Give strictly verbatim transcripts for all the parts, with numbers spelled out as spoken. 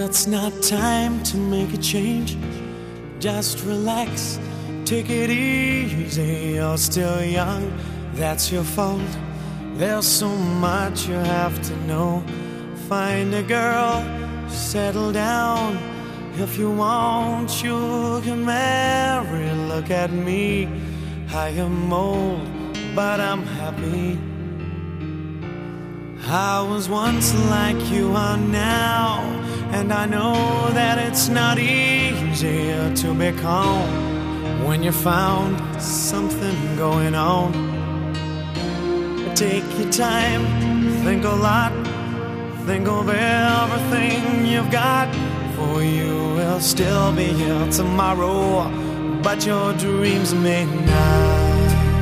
It's not time to make a change. Just relax, take it easy. You're still young, that's your fault. There's so much you have to know. Find a girl, settle down. If you want, you can marry. Look at me, I am old, but I'm happy. I was once like you are now, and I know that it's not easy to be calm when you found something going on. Take your time, think a lot, think of everything you've got. For you will still be here tomorrow, but your dreams may not.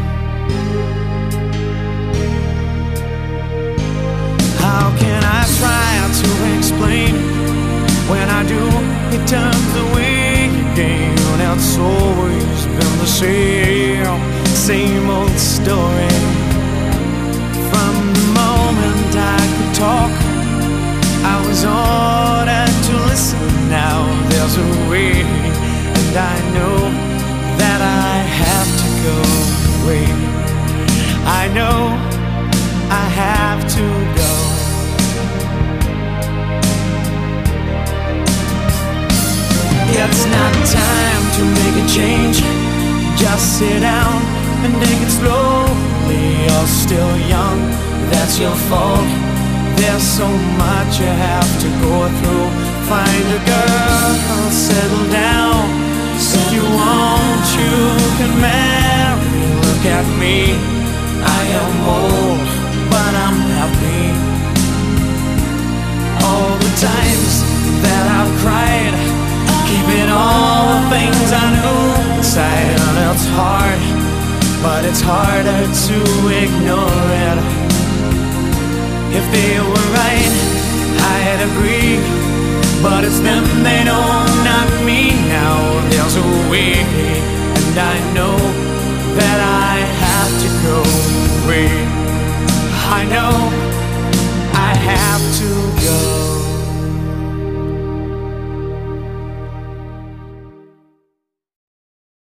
How can I try to explain? When I do, it turns away again. It's always been the same, same old story. From the moment I could talk, I was ordered to listen. Now there's a way, and I know that I have to go away. I know I have to go. It's not time to make a change. Just sit down and take it slowly. You're still young, that's your fault. There's so much you have to go through. Find a girl, settle down. If you want, you can marry. Look at me, I am old, but I'm happy. All the times that I've cried, keeping all the things I knew inside. And it's hard, but it's harder to ignore it. If they were right, I'd agree, but it's them they know, not me. Now there's a way, and I know